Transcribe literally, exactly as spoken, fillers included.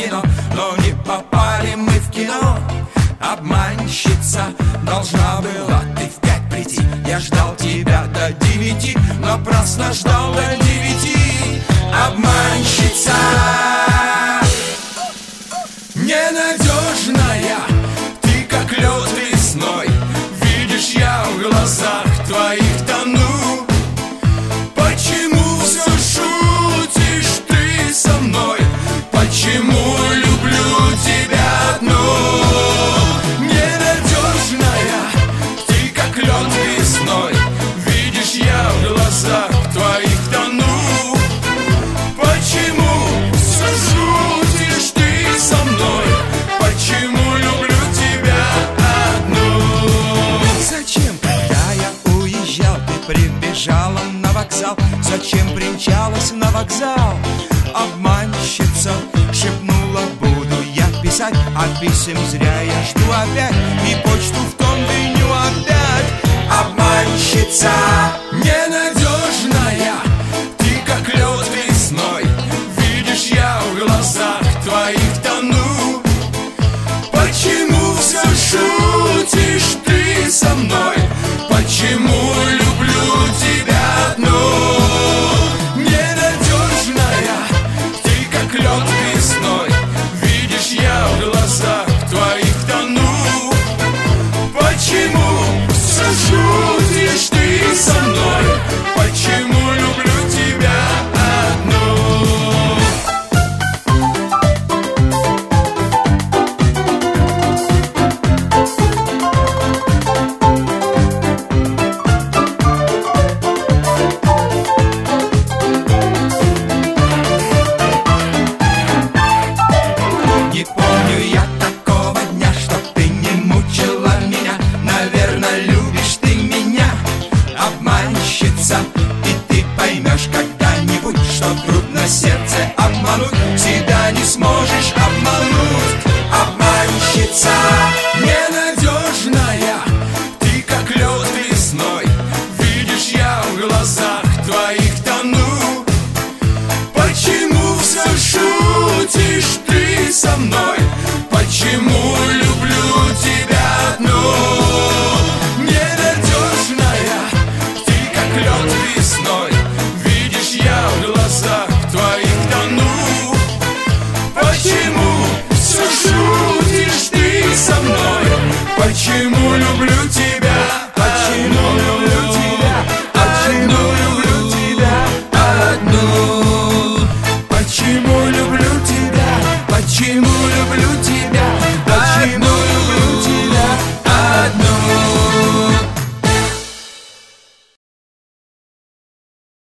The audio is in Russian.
кино, но не попали мы в кино. Обманщица должна была ты в пять прийти. Я ждал тебя до девяти, напрасно ждал до девяти. Обманщица ненадежная, ты как лед весной. Видишь, я в глазах твоих тону. Почему все шутишь ты со мной? Почему люблю тебя одну? Ненадежная, ты как лед весной. Видишь, я в глазах твоих тону. Почему все шутишь ты со мной? Почему люблю тебя одну? Зачем, когда я уезжал, ты прибежала на вокзал? Зачем примчалась на вокзал? Обманщица шепнула, буду я писать, а писем зря я жду опять, и почту в том виню опять. Обманщица ненадежная, ты как лед весной. Видишь, я в глазах твоих тону. Почему все шутишь ты со мной? Почему люблю тебя одну? Ненадежная, ты как лед весной. Видишь, я в глазах твоих тону. Почему все шутишь ты со мной? Почему люблю тебя одну? Не помню я такого дня, чтоб ты не мучила меня. Наверное, любишь ты меня, обманщица. И ты поймешь когда-нибудь, что трудно сердце обмануть. Себя не сможешь обмануть. Обманщица ненадежная, ты как лед весной. Видишь, я в глазах твоих тону. Почему все шутишь ты со мной? Почему люблю тебя одну? Ненадежная, ты как лед весной. Видишь, я в глазах твоих тону. Почему все шутишь ты со мной? Почему люблю тебя? Почему люблю тебя? Почему люблю тебя одну? Почему люблю тебя? Почему люблю тебя?